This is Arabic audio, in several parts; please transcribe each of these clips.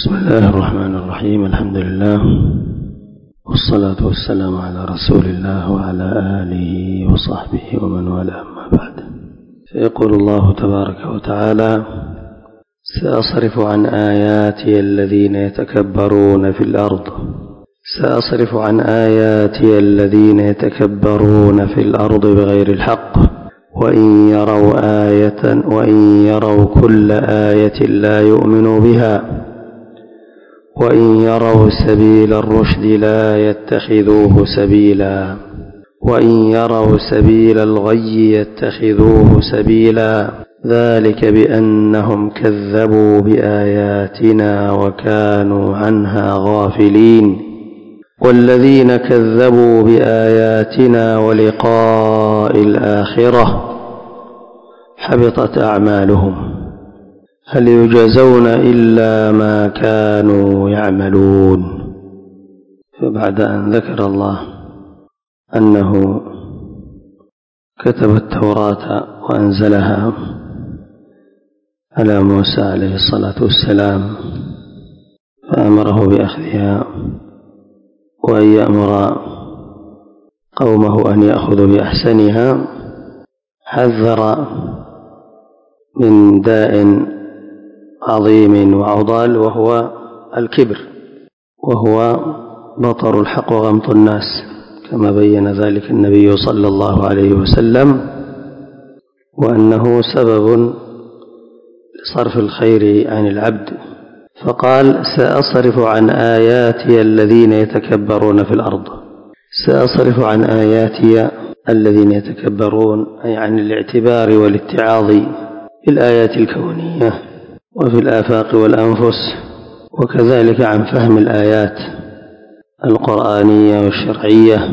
بسم الله الرحمن الرحيم. الحمد لله والصلاة والسلام على رسول الله وعلى آله وصحبه ومن والاه، أما بعد. فيقول الله تبارك وتعالى: سأصرف عن آياتي الذين يتكبرون في الأرض سأصرف عن آياتي الذين يتكبرون في الأرض بغير الحق وإن يروا كل آية لا يؤمنوا بها وإن يروا سبيل الرشد لا يتخذوه سبيلا وإن يروا سبيل الغي يتخذوه سبيلا ذلك بأنهم كذبوا بآياتنا وكانوا عنها غافلين والذين كذبوا بآياتنا ولقاء الآخرة حبطت أعمالهم هل يجزون إلا ما كانوا يعملون. فبعد أن ذكر الله أنه كتب التوراة وأنزلها على موسى عليه الصلاة والسلام فأمره بأخذها وأن يأمر قومه أن يأخذوا بأحسنها، حذر من داء عظيم وعضال وهو الكبر، وهو بطر الحق وغمط الناس، كما بين ذلك النبي صلى الله عليه وسلم، وأنه سبب لصرف الخير عن العبد. فقال: سأصرف عن آياتي الذين يتكبرون في الأرض. سأصرف عن آياتي الذين يتكبرون أي عن الاعتبار والاتعاظ في الآيات الكونية وفي الآفاق والأنفس، وكذلك عن فهم الآيات القرآنية والشرعية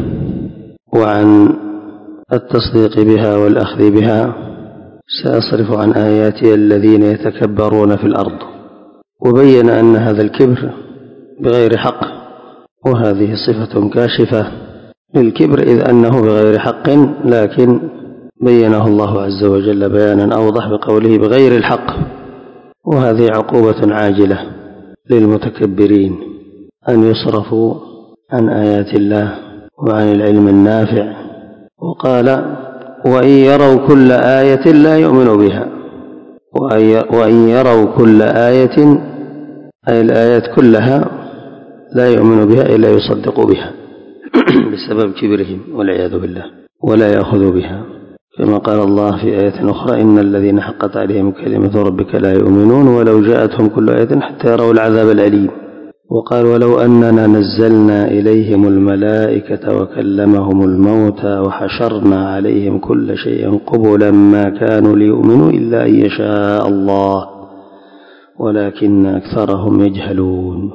وعن التصديق بها والأخذ بها. سأصرف عن آياتي الذين يتكبرون في الأرض، وبين أن هذا الكبر بغير حق، وهذه صفة كاشفة للكبر إذ أنه بغير حق، لكن بينه الله عز وجل بيانا أوضح بقوله بغير الحق، وهذه عقوبة عاجلة للمتكبرين أن يصرفوا عن آيات الله وعن العلم النافع. وقال: وإن يروا كل آية لا يؤمنوا بها وإن يروا كل آية أي الآيات كلها لا يؤمنوا بها إلا يصدقوا بها بسبب كبرهم والعياذ بالله ولا يأخذوا بها، كما قال الله في آية أخرى: إن الذين حقت عليهم كلمة ربك لا يؤمنون ولو جاءتهم كل آية حتى يروا العذاب الأليم. وقال: ولو أننا نزلنا إليهم الملائكة وكلمهم الموتى وحشرنا عليهم كل شيء قبلا ما كانوا ليؤمنوا إلا أن يشاء الله ولكن أكثرهم يجهلون.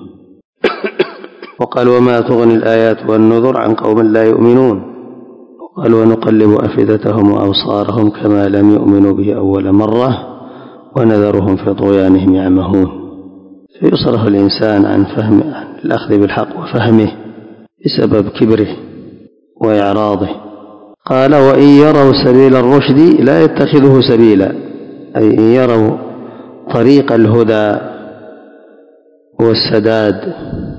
وقال: وما تغني الآيات والنذر عن قوم لا يؤمنون. وقال: ونقلب أفئدتهم وأبصارهم كما لم يؤمنوا به أول مرة ونذرهم في طغيانهم يعمهون. فيصرف الإنسان عن الأخذ بالحق وفهمه بسبب كبره وإعراضه. قال: وإن يروا سبيل الرشد لا يتخذه سبيلا، أي إن يروا طريق الهدى والسداد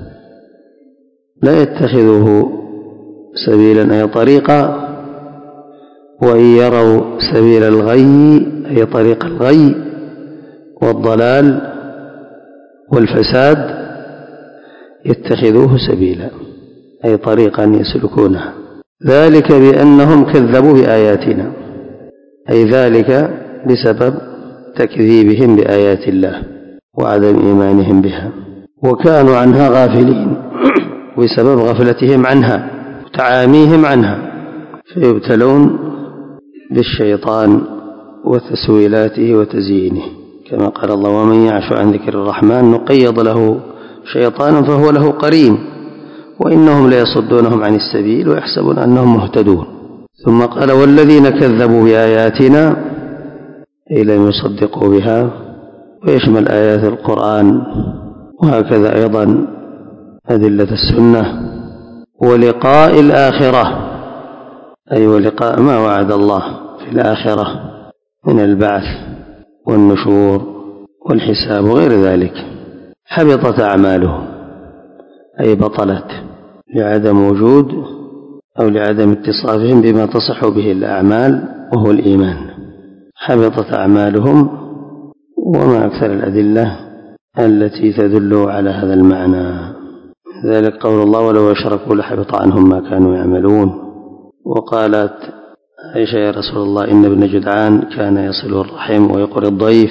لا يتخذه سبيلا أي طريقا، وإن يروا سبيل الغي أي طريق الغي والضلال والفساد يتخذوه سبيلا أي طريقا يسلكونها. ذلك بأنهم كذبوا بآياتنا، أي ذلك بسبب تكذيبهم بآيات الله وعدم إيمانهم بها، وكانوا عنها غافلين بسبب غفلتهم عنها وتعاميهم عنها، فيبتلون بالشيطان وتسويلاته وتزيينه، كما قال الله: ومن يعش عن ذكر الرحمن نقيض له شيطانا فهو له قرين وإنهم ليصدونهم عن السبيل ويحسبون أنهم مهتدون. ثم قال: والذين كذبوا بآياتنا أي لم يصدقوا بها، ويشمل آيات القرآن وهكذا أيضا أدلة السنة ولقاء الآخرة، أي ولقاء ما وعد الله في الآخرة من البعث والنشور والحساب وغير ذلك. حبطت أعمالهم أي بطلت لعدم وجود أو لعدم اتصافهم بما تصح به الأعمال وهو الإيمان. حبطت أعمالهم، وما أكثر الأدلة التي تدل على هذا المعنى. ذلك قول الله: ولو أشركوا لحبط عنهم ما كانوا يعملون. وقالت عائشة: يا رسول الله، إن ابن جدعان كان يصل الرحم ويقري الضيف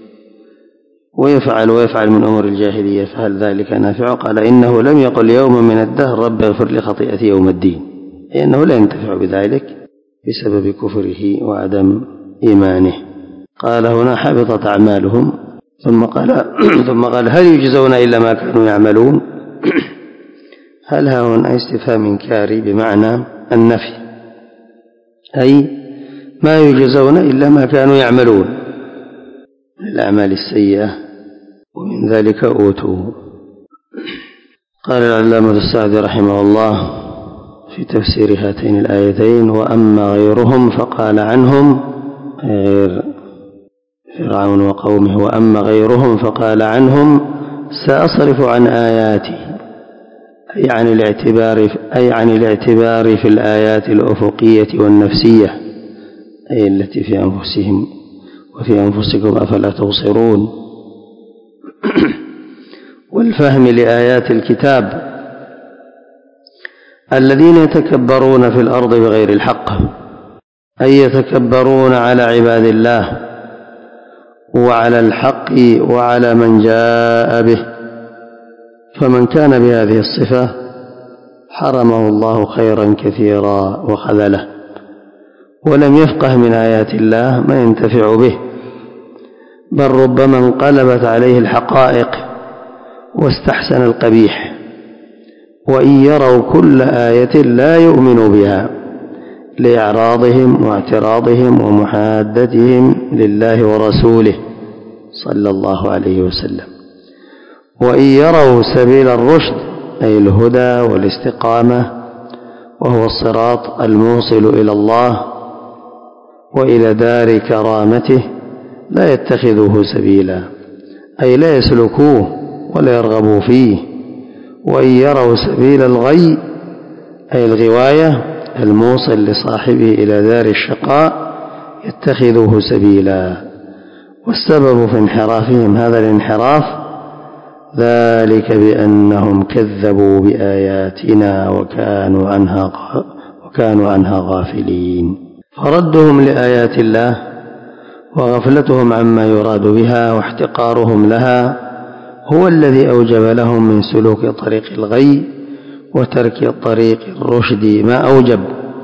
ويفعل من أمور الجاهلية، فهل ذلك نافع؟ قال: إنه لم يقل يوما من الدهر رب اغفر لي خطيئتي يوم الدين، لأنه لا ينتفع بذلك بسبب كفره وعدم إيمانه. قال هنا: حبطت أعمالهم، ثم قال: هل يجزون إلا ما كانوا يعملون؟ هل هنا استفهام إنكاري بمعنى النفي، أي ما يجزون إلا ما كانوا يعملون من الأعمال السيئة، ومن ذلك أوتوا. قال العلامة السعدي رحمه الله في تفسير هاتين الآيتين: وأما غيرهم فقال عنهم، غير فرعون وقومه، وأما غيرهم فقال عنهم سأصرف عن آياتي، أي عن الاعتبار في الآيات الأفقية والنفسية، أي التي في أنفسهم وفي أنفسكم أفلا تبصرون، والفهم لآيات الكتاب، الذين يتكبرون في الأرض بغير الحق، أي يتكبرون على عباد الله وعلى الحق وعلى من جاء به. فمن كان بهذه الصفة حرمه الله خيرا كثيرا وخذله، ولم يفقه من آيات الله ما ينتفع به، بل ربما انقلبت عليه الحقائق واستحسن القبيح. وإن يروا كل آية لا يؤمنوا بها لإعراضهم واعتراضهم ومحادتهم لله ورسوله صلى الله عليه وسلم. وإن يروا سبيل الرشد، أي الهدى والاستقامة، وهو الصراط الموصل إلى الله وإلى دار كرامته، لا يتخذوه سبيلا، أي لا يسلكوه ولا يرغبوا فيه. وإن يروا سبيل الغي، أي الغواية الموصل لصاحبه إلى دار الشقاء، يتخذوه سبيلا. والسبب في انحرافهم هذا الانحراف ذلك بأنهم كذبوا بآياتنا وكانوا عنها غافلين. فردهم لآيات الله وغفلتهم عما يراد بها واحتقارهم لها هو الذي أوجب لهم من سلوك طريق الغي وترك طريق الرشد ما أوجب.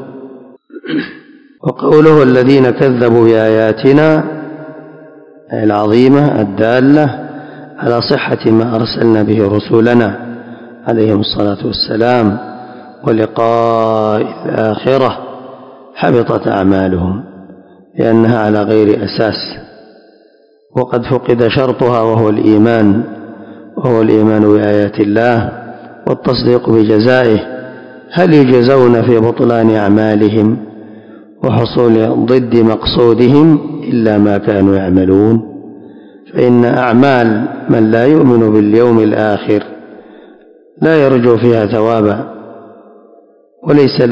وقوله الذين كذبوا بآياتنا العظيمة الدالة على صحة ما أرسلنا به رسولنا عليهم الصلاة والسلام ولقاء الآخرة، حبطت أعمالهم لأنها على غير أساس، وقد فقد شرطها وهو الإيمان بآيات الله والتصديق بجزائه. هل يجزون في بطلان أعمالهم وحصول ضد مقصودهم إلا ما كانوا يعملون؟ فإن أعمال من لا يؤمن باليوم الآخر لا يرجو فيها ثوابا، وليس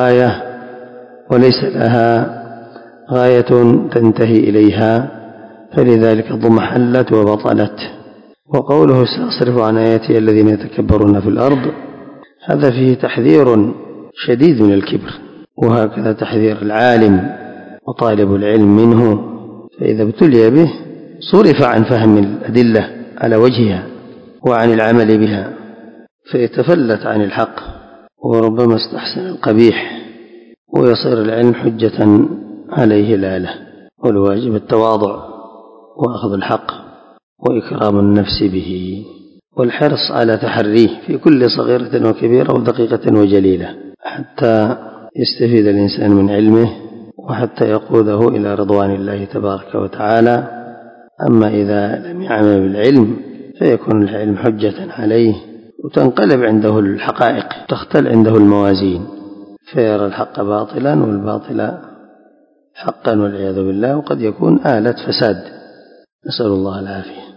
لها غاية تنتهي إليها، فلذلك ضمحلت وبطلت. وقوله سأصرف عن آياتي الذين يتكبرون في الأرض، هذا فيه تحذير شديد من الكبر، وهكذا تحذير العالم وطالب العلم منه، فإذا ابتلي به صرف عن فهم الأدلة على وجهها وعن العمل بها، فيتفلت عن الحق وربما استحسن القبيح، ويصير العلم حجة عليه لا له. والواجب التواضع وأخذ الحق وإكرام النفس به، والحرص على تحريه في كل صغيرة وكبيرة ودقيقة وجليلة، حتى يستفيد الإنسان من علمه وحتى يقوده إلى رضوان الله تبارك وتعالى. أما إذا لم يعمل بالعلم فيكون العلم حجة عليه، وتنقلب عنده الحقائق، تختل عنده الموازين، فيرى الحق باطلا والباطل حقا والعياذ بالله، وقد يكون آلة فساد، نسأل الله العافية.